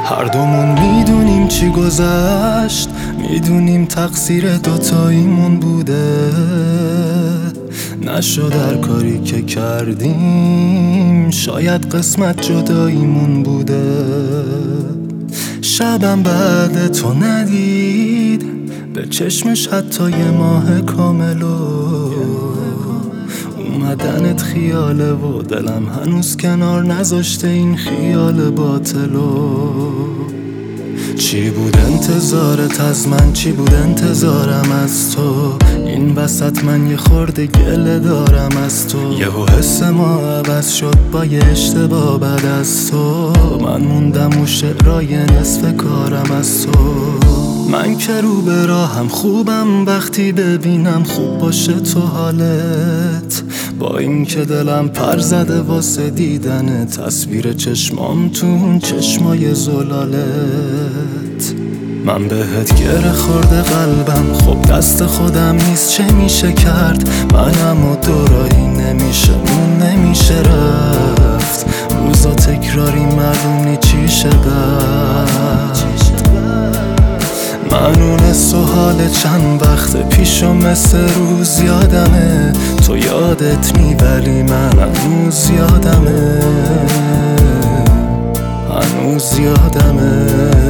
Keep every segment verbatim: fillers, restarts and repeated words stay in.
هر دومون میدونیم چی گذشت، میدونیم تقصیر دوتاییمون بوده، نشد هر کاری که کردیم، شاید قسمت جداییمون بوده. شبم بعد تو ندید به چشمش حتی یه ماه کاملو، اومدنت خیاله و دلم هنوز کنار نذاشته این خیال باطلو. چی بود انتظارت از من، چی بود انتظارم از تو، این وسط من یه خورده گله دارم از تو. یهو حس ما عوض شد با یه اشتباه بعد از تو، من موندم و شعرای نصف کارم از تو. من که رو به راهم خوبم وقتی ببینم خوب باشه تو حالت، با این که دلم پر زده واسه دیدن تصویر چشمام تو اون چشمای زلالت. من بهت گره خورده قلبم، خب دست خودم نیست چه میشه کرد، منم و دوراهی نمیشه مون نمیشه رفت، روزا تکراری معلوم نی چیشه بعد. من اونس و حال چند وقت پیشو مثل روز یادمه، تو یادت نی ولی من هنوز یادمه، هنوز یادمه.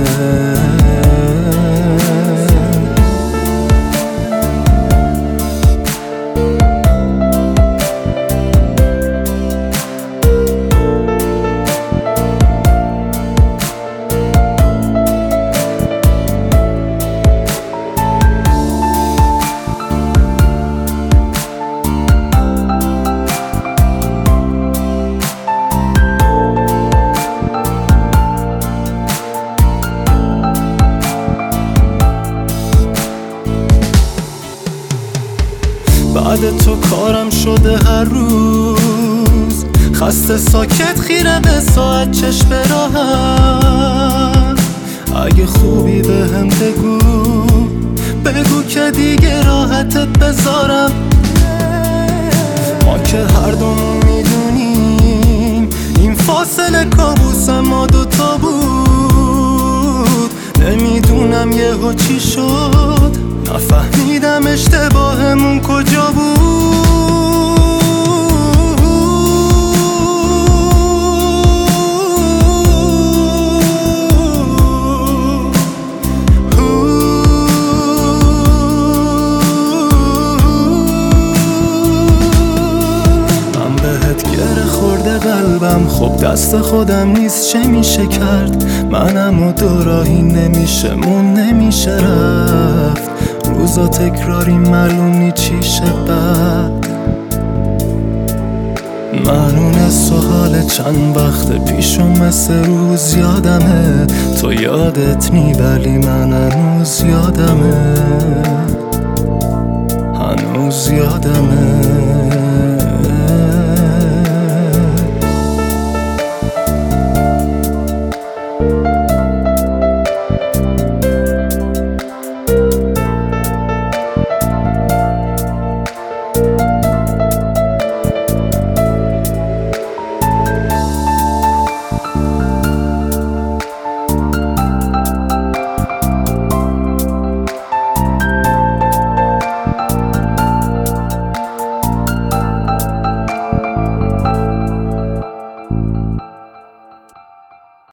بعد تو کارم شده هر روز، خسته ساکت خیره به ساعت چشم راهم. اگه خوبی به هم بگو، بگو که دیگه راحتت بذارم. ما که هر دومون میدونیم این فاصله کابوس ما دوتا بود، نمیدونم یهو چی شد، نفهمیدم اشتباهمون کجا بود. من بهت گره خورده قلبم، خب دست خودم نیست چه میشه کرد، منم و دوراهی نمیشه مون نمیشه رفت، روزا تکراری معلوم نی چیشه بعد. من اونس و حال چند وقت پیشو مثل روز یادمه، تو یادت نی ولی من هنوز یادمه، هنوز یادمه.